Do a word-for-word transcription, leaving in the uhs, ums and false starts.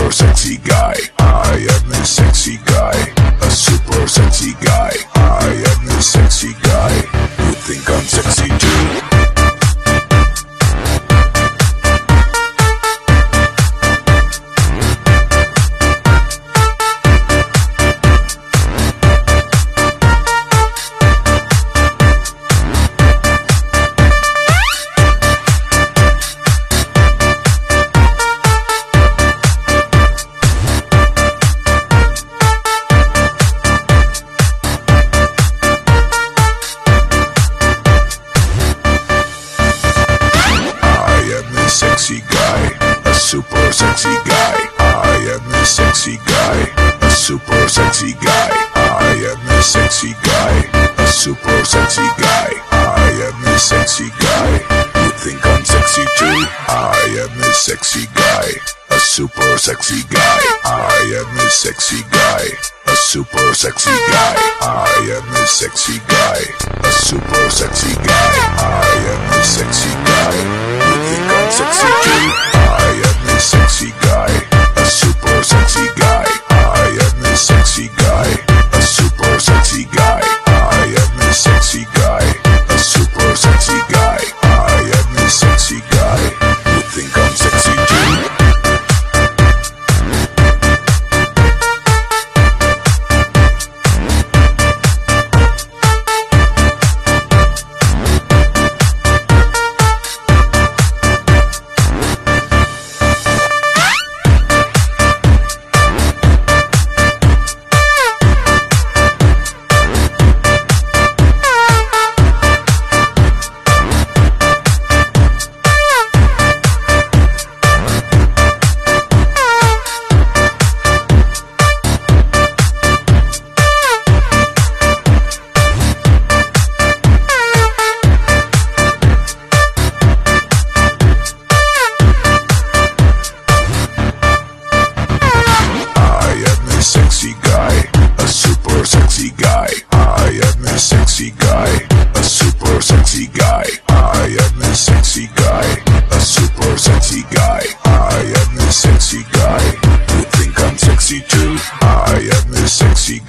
super sexy guy. I am this sexy guy. A super sexy guy. I am this sexy guy. You think I'm sexy too? Sexy guy, a super sexy guy. I am this sexy guy, a super sexy guy. I am this sexy guy, a super sexy guy. I am this sexy guy. You think I'm sexy too? I am this sexy guy, a super sexy guy. I am this sexy guy, a super sexy guy. I am this sexy guy, a super sexy guy. I am this sexy guy. You think I'm sexy too? I am this sexy guy, a super sexy guy. I am this sexy guy, a super sexy guy. I am this sexy guy, a super sexy guy. I am this sexy guy. You think I'm sexy too? Sexy guy, a super sexy guy. I am this sexy guy, a super sexy guy. I am this sexy guy, a super sexy guy. I am this sexy guy. You think I'm sexy too? I am this sexy